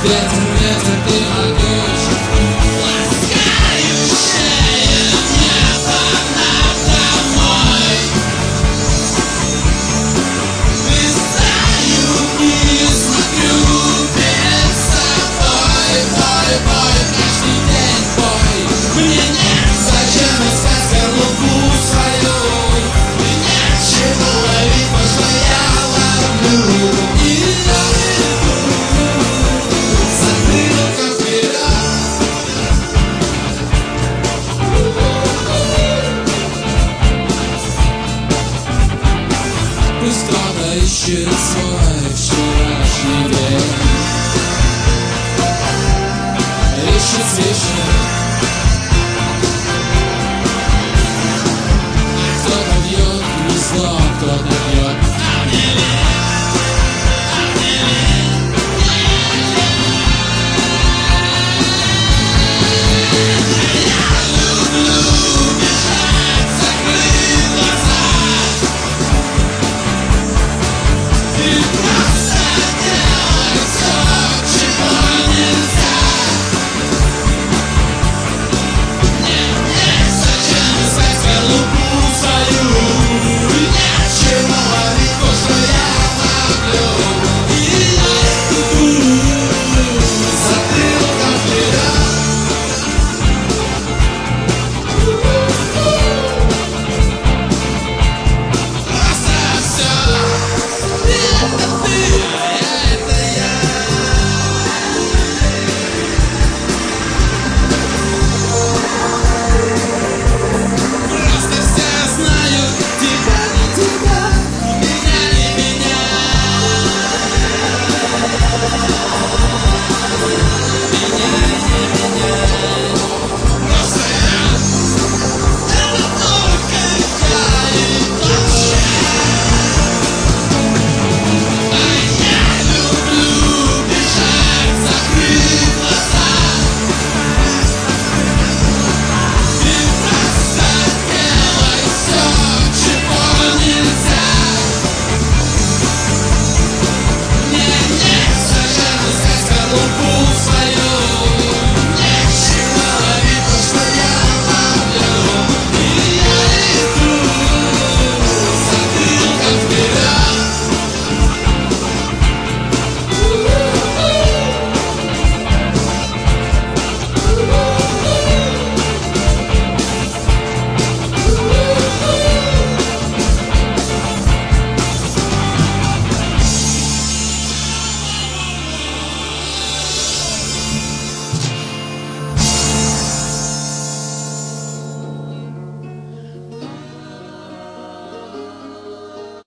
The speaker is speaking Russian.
Ветер, ветер, ты могучий, ласкающее небо надо мной. Висаю вниз, смотрю перед собой. Бой, бой, каждый день бой. Мне нет зачем искать скорлупу свою, и нечего ловить то, что я ловлю. И я иду затылком вперед. Пусть кто-то ищет свой вчерашний день, ищет свечи